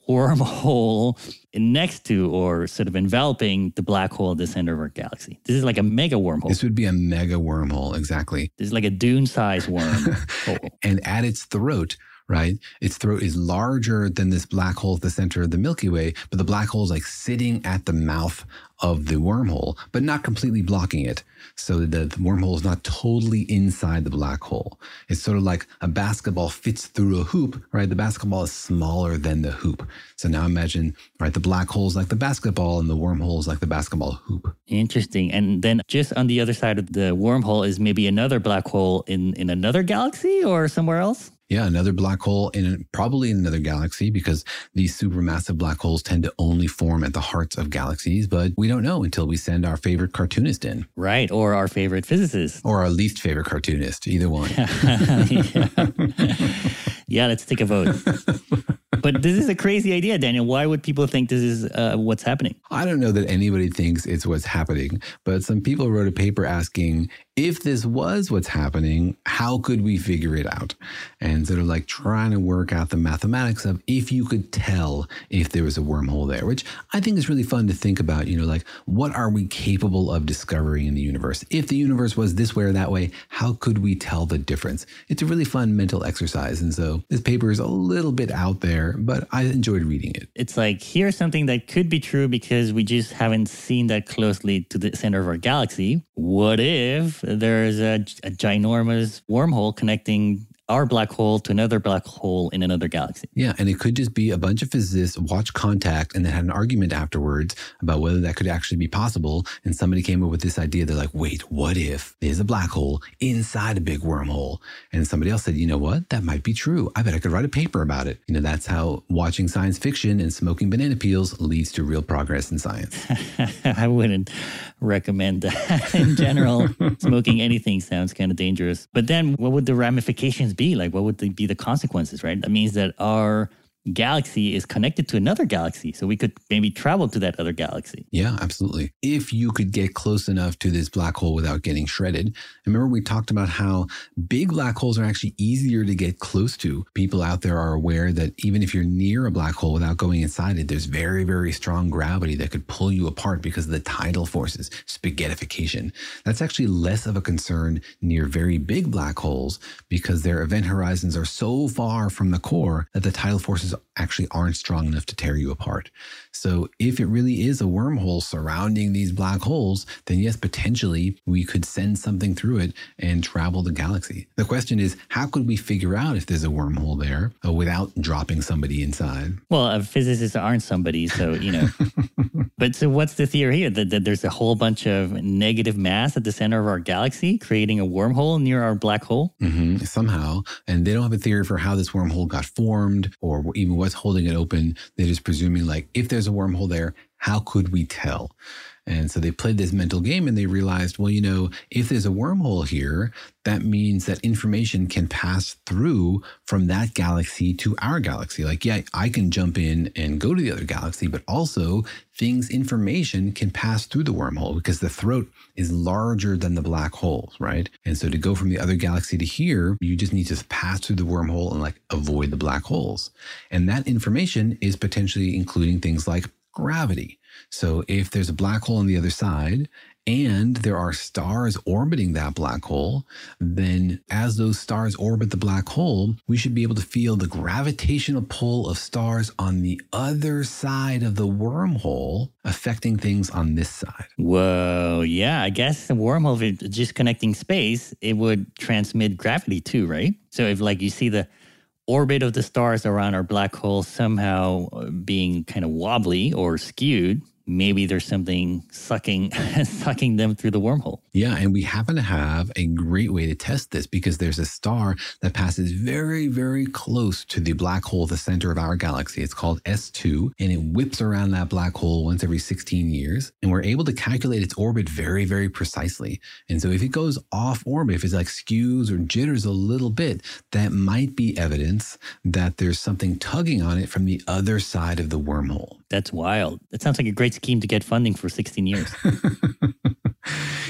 wormhole next to or sort of enveloping the black hole at the center of our galaxy. This is like a mega wormhole. This would be a mega wormhole, exactly. This is like a Dune-sized wormhole. And at its throat, right? Its throat is larger than this black hole at the center of the Milky Way, but the black hole is like sitting at the mouth of the wormhole, but not completely blocking it. So the wormhole is not totally inside the black hole. It's sort of like a basketball fits through a hoop, right? The basketball is smaller than the hoop. So now imagine, right, the black hole is like the basketball and the wormhole is like the basketball hoop. Interesting. And then just on the other side of the wormhole is maybe another black hole in another galaxy or somewhere else? Yeah, another black hole probably in another galaxy, because these supermassive black holes tend to only form at the hearts of galaxies, but we don't know until we send our favorite cartoonist in. Right, or our favorite physicist. Or our least favorite cartoonist, either one. Yeah, let's take a vote. But this is a crazy idea, Daniel. Why would people think this is what's happening? I don't know that anybody thinks it's what's happening, but some people wrote a paper asking, if this was what's happening, how could we figure it out? And sort of like trying to work out the mathematics of if you could tell if there was a wormhole there, which I think is really fun to think about, like what are we capable of discovering in the universe? If the universe was this way or that way, how could we tell the difference? It's a really fun mental exercise. And so this paper is a little bit out there, but I enjoyed reading it. It's like, here's something that could be true because we just haven't seen that closely to the center of our galaxy. What if there's a ginormous wormhole connecting our black hole to another black hole in another galaxy? Yeah, and it could just be a bunch of physicists watched Contact and then had an argument afterwards about whether that could actually be possible. And somebody came up with this idea. They're like, wait, what if there's a black hole inside a big wormhole? And somebody else said, you know what? That might be true. I bet I could write a paper about it. That's how watching science fiction and smoking banana peels leads to real progress in science. I wouldn't recommend that in general. Smoking anything sounds kind of dangerous. But then what would the ramifications be? Like, what would be the consequences, right? That means that our galaxy is connected to another galaxy. So we could maybe travel to that other galaxy. Yeah, absolutely. If you could get close enough to this black hole without getting shredded. Remember, we talked about how big black holes are actually easier to get close to. People out there are aware that even if you're near a black hole without going inside it, there's very, very strong gravity that could pull you apart because of the tidal forces, spaghettification. That's actually less of a concern near very big black holes because their event horizons are so far from the core that the tidal forces actually aren't strong enough to tear you apart. So if it really is a wormhole surrounding these black holes, then yes, potentially we could send something through it and travel the galaxy. The question is, how could we figure out if there's a wormhole there without dropping somebody inside? Well, physicists aren't somebody, so, But so what's the theory here? That there's a whole bunch of negative mass at the center of our galaxy creating a wormhole near our black hole? Somehow. And they don't have a theory for how this wormhole got formed or even what's holding it open. They're just presuming, like, if there's a wormhole there, how could we tell? And so they played this mental game and they realized, well, if there's a wormhole here, that means that information can pass through from that galaxy to our galaxy. Like, yeah, I can jump in and go to the other galaxy, but also information can pass through the wormhole because the throat is larger than the black holes, right? And so to go from the other galaxy to here, you just need to pass through the wormhole and avoid the black holes. And that information is potentially including things like gravity. So if there's a black hole on the other side and there are stars orbiting that black hole, then as those stars orbit the black hole, we should be able to feel the gravitational pull of stars on the other side of the wormhole affecting things on this side. Whoa, yeah, I guess the wormhole, if it's just connecting space, it would transmit gravity too, right? So if you see the orbit of the stars around our black hole somehow being kind of wobbly or skewed, maybe there's something sucking them through the wormhole. Yeah, and we happen to have a great way to test this because there's a star that passes very, very close to the black hole at the center of our galaxy. It's called S2, and it whips around that black hole once every 16 years. And we're able to calculate its orbit very, very precisely. And so if it goes off orbit, if it's skews or jitters a little bit, that might be evidence that there's something tugging on it from the other side of the wormhole. That's wild. That sounds like a great scheme to get funding for 16 years.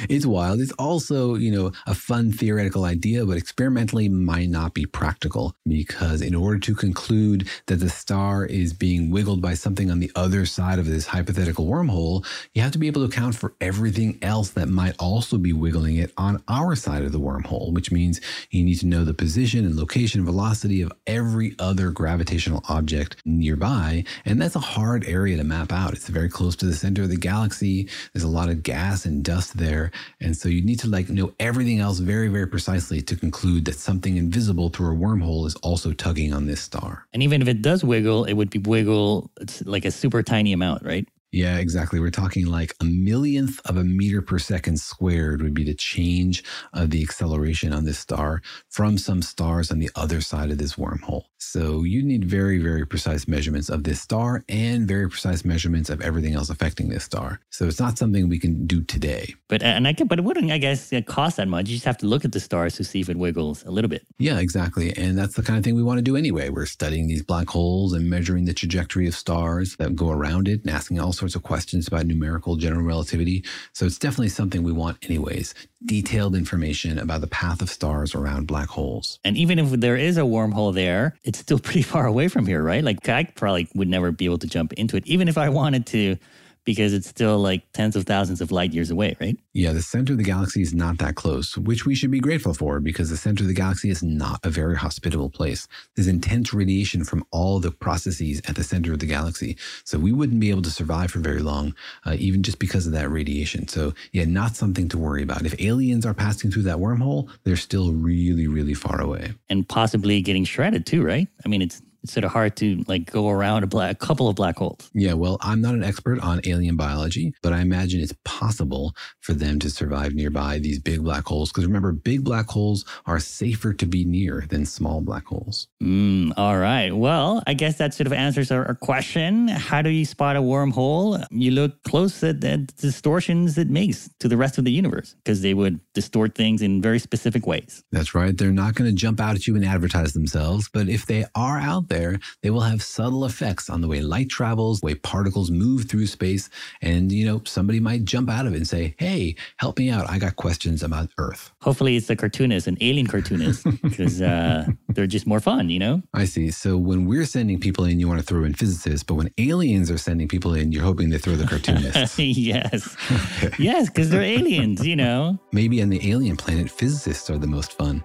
It's wild. It's also, a fun theoretical idea, but experimentally might not be practical, because in order to conclude that the star is being wiggled by something on the other side of this hypothetical wormhole, you have to be able to account for everything else that might also be wiggling it on our side of the wormhole, which means you need to know the position and location and velocity of every other gravitational object nearby. And that's a hard area to map out. It's very close to the center of the galaxy. There's a lot of gas and dust there. And so you need to know everything else very, very precisely to conclude that something invisible through a wormhole is also tugging on this star. And even if it does wiggle, it would be it's like a super tiny amount, right? Yeah, exactly. We're talking like a millionth of a meter per second squared would be the change of the acceleration on this star from some stars on the other side of this wormhole. So you need very, very precise measurements of this star and very precise measurements of everything else affecting this star. So it's not something we can do today. But it wouldn't, I guess, cost that much. You just have to look at the stars to see if it wiggles a little bit. Yeah, exactly. And that's the kind of thing we want to do anyway. We're studying these black holes and measuring the trajectory of stars that go around it and asking all sorts of questions about numerical general relativity. So it's definitely something we want anyways. Detailed information about the path of stars around black holes. And even if there is a wormhole there, it's still pretty far away from here, right? Like I probably would never be able to jump into it, even if I wanted to, because it's still like tens of thousands of light years away, right? Yeah, the center of the galaxy is not that close, which we should be grateful for, because the center of the galaxy is not a very hospitable place. There's intense radiation from all the processes at the center of the galaxy. So we wouldn't be able to survive for very long, even just because of that radiation. So yeah, not something to worry about. If aliens are passing through that wormhole, they're still really, really far away. And possibly getting shredded too, right? I mean, it's sort of hard to go around a couple of black holes. Yeah, well, I'm not an expert on alien biology, but I imagine it's possible for them to survive nearby these big black holes. Because remember, big black holes are safer to be near than small black holes. All right. Well, I guess that sort of answers our question. How do you spot a wormhole? You look close at the distortions it makes to the rest of the universe, because they would distort things in very specific ways. That's right. They're not going to jump out at you and advertise themselves, but if they are out there, they will have subtle effects on the way light travels, the way particles move through space. And, somebody might jump out of it and say, hey, help me out. I got questions about Earth. Hopefully it's a cartoonist, an alien cartoonist, because they're just more fun, I see. So when we're sending people in, you want to throw in physicists, but when aliens are sending people in, you're hoping they throw the cartoonists. Yes. Yes, because they're aliens, Maybe on the alien planet, physicists are the most fun.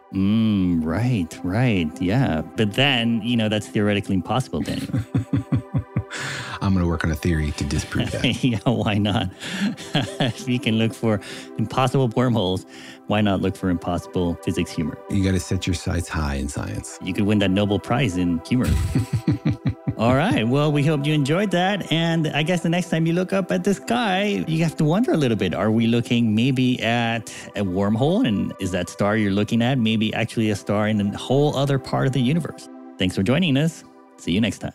Right. Yeah. But then, that's theoretically impossible, Daniel. I'm going to work on a theory to disprove that. Yeah, why not? If you can look for impossible wormholes, why not look for impossible physics humor? You got to set your sights high in science. You could win that Nobel Prize in humor. All right. Well, we hope you enjoyed that. And I guess the next time you look up at the sky, you have to wonder a little bit. Are we looking maybe at a wormhole? And is that star you're looking at maybe actually a star in a whole other part of the universe? Thanks for joining us. See you next time.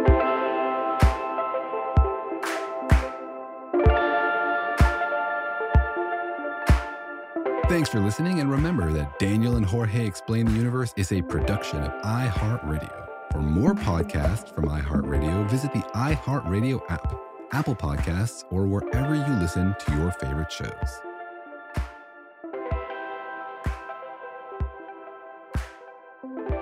Thanks for listening, and remember that Daniel and Jorge Explain the Universe is a production of iHeartRadio. For more podcasts from iHeartRadio, visit the iHeartRadio app, Apple Podcasts, or wherever you listen to your favorite shows.